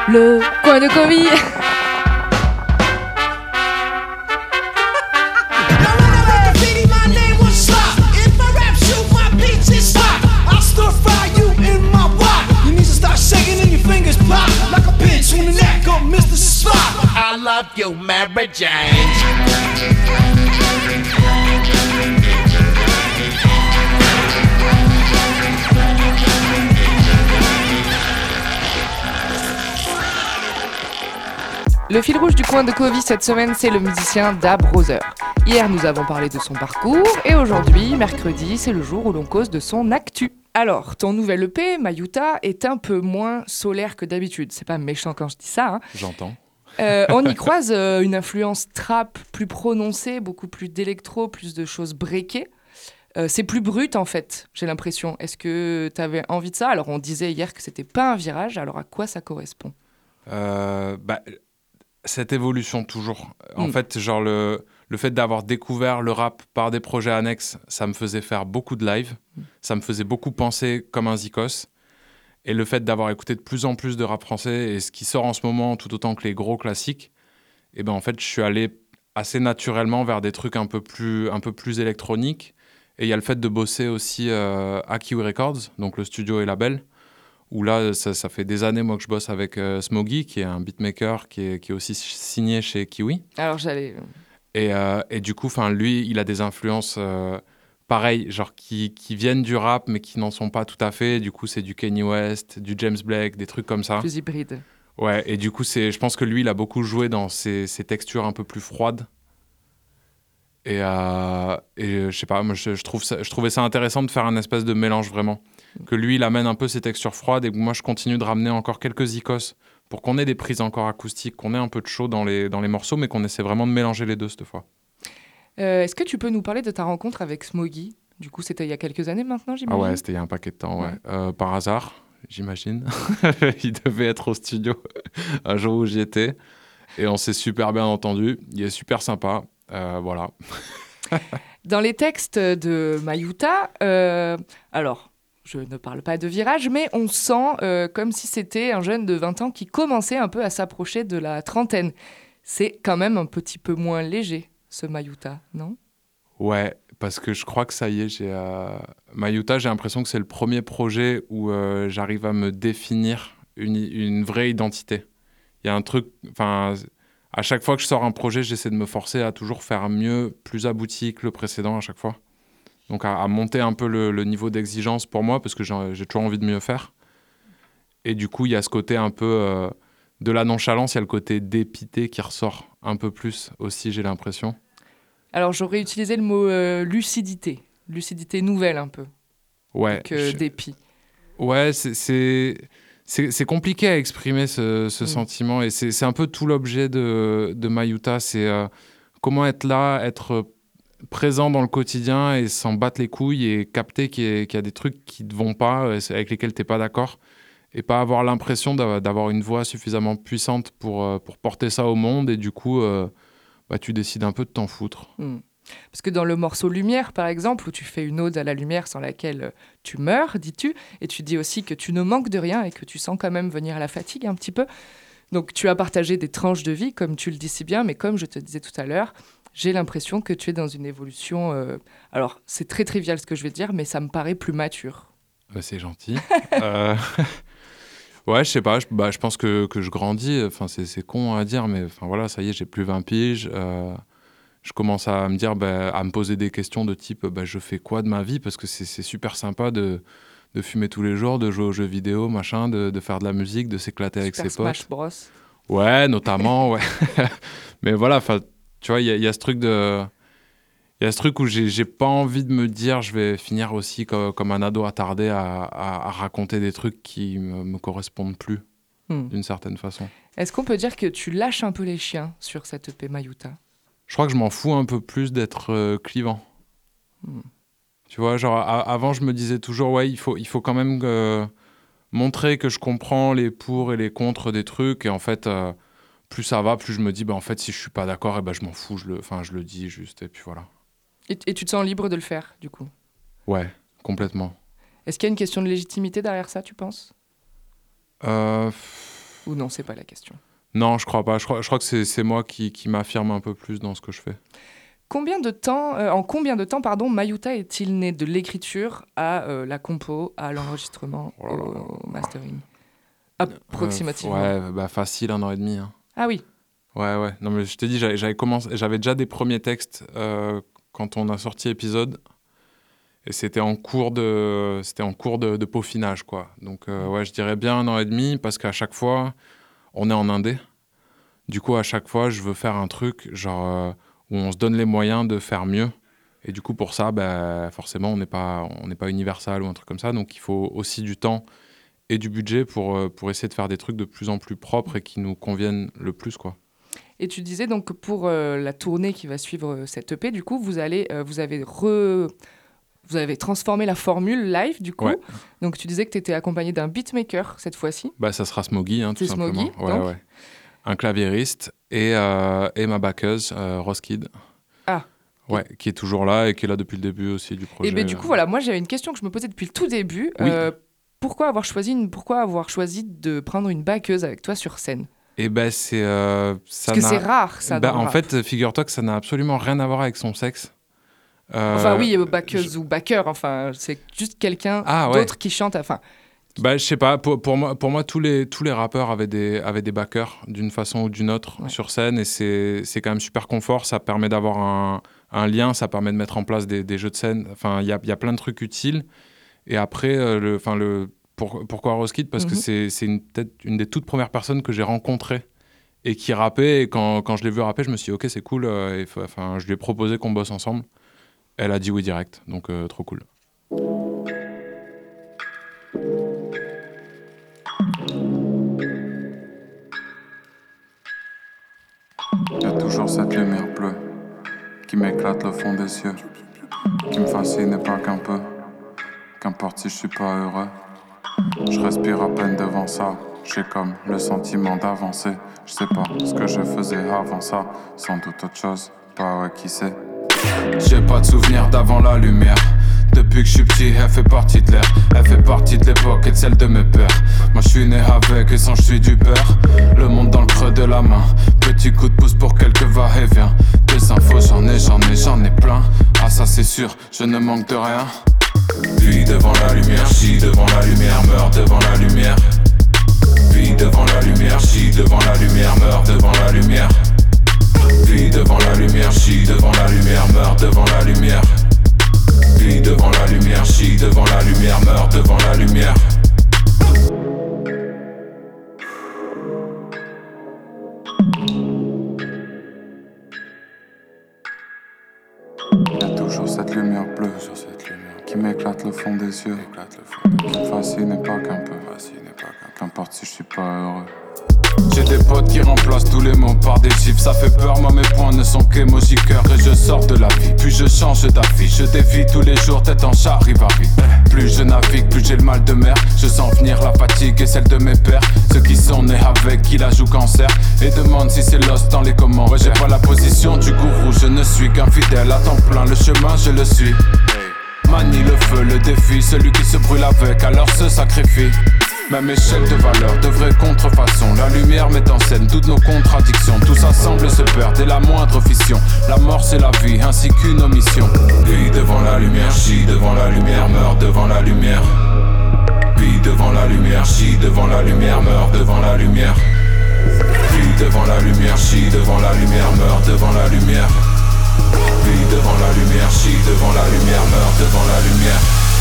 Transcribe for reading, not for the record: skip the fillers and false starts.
Le coin de Covid. I love you, Mary Jane. Le fil rouge du coin de Covid cette semaine, c'est le musicien Da Brother. Hier, nous avons parlé de son parcours et aujourd'hui, mercredi, c'est le jour où l'on cause de son actu. Alors, ton nouvel EP, Mayuta, est un peu moins solaire que d'habitude. C'est pas méchant quand je dis ça, hein. J'entends. On y croise une influence trap plus prononcée, beaucoup plus d'électro, plus de choses breakées. C'est plus brut en fait, j'ai l'impression. Est-ce que tu avais envie de ça ? Alors on disait hier que c'était pas un virage, alors à quoi ça correspond ? Cette évolution toujours. En fait, genre le fait d'avoir découvert le rap par des projets annexes, ça me faisait faire beaucoup de live, ça me faisait beaucoup penser comme un Zikos. Et le fait d'avoir écouté de plus en plus de rap français et ce qui sort en ce moment tout autant que les gros classiques, et ben en fait, je suis allé assez naturellement vers des trucs un peu plus électroniques. Et il y a le fait de bosser aussi à Kiwi Records, donc le studio et label, où là, ça fait des années moi que je bosse avec Smoggy, qui est un beatmaker qui est aussi signé chez Kiwi. Alors j'allais... Et du coup, lui, il a des influences pareilles, genre qui viennent du rap, mais qui n'en sont pas tout à fait. Du coup, c'est du Kanye West, du James Blake, des trucs comme ça. Plus hybride. Ouais, et du coup, je pense que lui, il a beaucoup joué dans ces textures un peu plus froides. Et je sais pas, moi, je trouvais ça intéressant de faire un espèce de mélange vraiment. Que lui, il amène un peu ces textures froides et que moi, je continue de ramener encore quelques zikos pour qu'on ait des prises encore acoustiques, qu'on ait un peu de chaud dans les morceaux, mais qu'on essaie vraiment de mélanger les deux cette fois. Est-ce que tu peux nous parler de ta rencontre avec Smoggy ? Du coup, c'était il y a quelques années maintenant, j'imagine ? Ah ouais, c'était il y a un paquet de temps, ouais. Par hasard, j'imagine. Il devait être au studio un jour où j'y étais. Et on s'est super bien entendu. Il est super sympa. Voilà. Dans les textes de Mayuta, alors, je ne parle pas de virage, mais on sent comme si c'était un jeune de 20 ans qui commençait un peu à s'approcher de la trentaine. C'est quand même un petit peu moins léger, ce Mayuta, non ? Ouais, parce que je crois que ça y est, Mayuta, j'ai l'impression que c'est le premier projet où j'arrive à me définir une vraie identité. Il y a un truc... À chaque fois que je sors un projet, j'essaie de me forcer à toujours faire mieux, plus abouti que le précédent à chaque fois. Donc à monter un peu le niveau d'exigence pour moi, parce que j'ai toujours envie de mieux faire. Et du coup, il y a ce côté un peu de la nonchalance, il y a le côté dépité qui ressort un peu plus aussi, j'ai l'impression. Alors j'aurais utilisé le mot lucidité nouvelle un peu, ouais, que dépit. Ouais, c'est compliqué à exprimer ce sentiment, et c'est un peu tout l'objet de Mayuta, c'est comment être là, être présent dans le quotidien et s'en battre les couilles et capter qu'il y a des trucs qui ne vont pas, avec lesquels tu n'es pas d'accord, et pas avoir l'impression d'avoir une voix suffisamment puissante pour porter ça au monde, et du coup, tu décides un peu de t'en foutre. Parce que dans le morceau Lumière, par exemple, où tu fais une ode à la lumière sans laquelle tu meurs, dis-tu, et tu dis aussi que tu ne manques de rien et que tu sens quand même venir la fatigue un petit peu. Donc tu as partagé des tranches de vie, comme tu le dis si bien, mais comme je te disais tout à l'heure, j'ai l'impression que tu es dans une évolution... Alors, c'est très trivial ce que je vais dire, mais ça me paraît plus mature. C'est gentil. Ouais, je sais pas, je pense que je grandis, c'est con à dire, mais voilà, ça y est, j'ai plus 20 piges, je commence à me dire, à me poser des questions de type, je fais quoi de ma vie ? Parce que c'est super sympa de fumer tous les jours, de jouer aux jeux vidéo, machin, de faire de la musique, de s'éclater avec ses potes. Smash Bros. Ouais, notamment, ouais. Mais voilà, tu vois, il y a ce truc il y a ce truc où j'ai pas envie de me dire je vais finir aussi comme un ado attardé à raconter des trucs qui me correspondent plus, d'une certaine façon. Est-ce qu'on peut dire que tu lâches un peu les chiens sur cette EP Mayuta ? Je crois que je m'en fous un peu plus d'être clivant. Tu vois, genre avant je me disais toujours ouais, il faut quand même montrer que je comprends les pour et les contre des trucs, et en fait plus ça va, plus je me dis en fait si je suis pas d'accord, je m'en fous, je le dis juste, et puis voilà. Et tu te sens libre de le faire, du coup ? Ouais, complètement. Est-ce qu'il y a une question de légitimité derrière ça, tu penses ? Ou non, c'est pas la question? Non, je crois pas. Je crois que c'est moi qui m'affirme un peu plus dans ce que je fais. En combien de temps, Mayuta est-il né de l'écriture à la compo, à l'enregistrement, au mastering? Approximativement. Facile 1 an et demi. Hein. Ah oui. Ouais. Non, mais je t'ai dit, j'avais déjà des premiers textes quand on a sorti épisode. Et c'était en cours de peaufinage, quoi. Donc, je dirais bien 1 an et demi, parce qu'à chaque fois, on est en indé. Du coup, à chaque fois, je veux faire un truc, genre, où on se donne les moyens de faire mieux. Et du coup, pour ça, forcément, on n'est pas Universal ou un truc comme ça. Donc, il faut aussi du temps et du budget pour essayer de faire des trucs de plus en plus propres et qui nous conviennent le plus, quoi. Et tu disais donc pour la tournée qui va suivre cette EP, du coup, vous avez transformé la formule live, du coup. Ouais. Donc, tu disais que tu étais accompagné d'un beatmaker cette fois-ci. Ça sera Smoggy, tout simplement. Smoggy, ouais. Un claviériste et ma backeuse, Roskid. Ah. Ouais, qui est toujours là et qui est là depuis le début aussi du projet. Et du coup, voilà, moi j'avais une question que je me posais depuis le tout début. Oui. Pourquoi avoir choisi de prendre une backeuse avec toi sur scène? C'est... Parce que c'est rare, ça. En fait, figure-toi que ça n'a absolument rien à voir avec son sexe. Backeuse ou backer, c'est juste quelqu'un d'autre qui chante. Je sais pas, pour moi tous les rappeurs avaient des backers d'une façon ou d'une autre sur scène, et c'est quand même super confort, ça permet d'avoir un lien, ça permet de mettre en place des jeux de scène, il y a plein de trucs utiles. Et après, pourquoi Roskid? Parce que c'est peut-être une des toutes premières personnes que j'ai rencontrées et qui rappait, et quand je l'ai vu rapper, je me suis dit ok, c'est cool, je lui ai proposé qu'on bosse ensemble. Elle a dit oui direct, donc trop cool. Y a toujours cette lumière bleue qui m'éclate le fond des yeux, qui me fascine et pas qu'un peu. Qu'importe si je suis pas heureux, je respire à peine devant ça. J'ai comme le sentiment d'avancer. Je sais pas ce que je faisais avant ça, sans doute autre chose, qui sait. J'ai pas de souvenir d'avant la lumière. Depuis que je suis petit, elle fait partie de l'air. Elle fait partie de l'époque et de celle de mes pères. Moi je suis né avec et sans je suis du père. Le monde dans le creux de la main. Petit coup de pouce pour quelques va-et-vient. Des infos j'en ai plein. Ah ça c'est sûr, je ne manque de rien. Puis devant la lumière, chie devant la lumière, meurs devant la lumière. Puis devant la lumière, chie devant la lumière, meurs devant la lumière. Puis devant la lumière, chie devant la lumière, meurs devant la lumière. Puis devant la lumière, chie devant la lumière, meurs devant la lumière. Y'a toujours cette lumière bleue qui m'éclate le fond des yeux, qui me fascine et pas qu'un peu. Qu'importe si je suis pas heureux. J'ai des potes qui remplacent tous les mots par des chiffres. Ça fait peur, moi mes points ne sont qu'émoji cœur. Et je sors de la vie, puis je change d'affiche. Je dévie tous les jours, tête en charivari. Plus je navigue, plus j'ai le mal de mer. Je sens venir la fatigue et celle de mes pères. Ceux qui sont nés avec, qui la jouent cancer. Et demandent si c'est lost dans les commentaires. J'ai pas la position du gourou, je ne suis qu'un fidèle à temps plein. Le chemin, je le suis. Manie le feu, le défi. Celui qui se brûle avec, alors se sacrifie. Même échelle de valeur, de vraie contrefaçon. La lumière met en scène toutes nos contradictions. Tout ça semble se perdre dès la moindre fission. La mort c'est la vie, ainsi qu'une omission. Puis devant la lumière, chie devant la lumière, meurs devant la lumière. Puis devant la lumière, chie devant la lumière, meurs devant la lumière. Puis devant la lumière, chie devant la lumière, meurs devant la lumière. Puis devant la lumière, chie devant la lumière, meurs devant la lumière.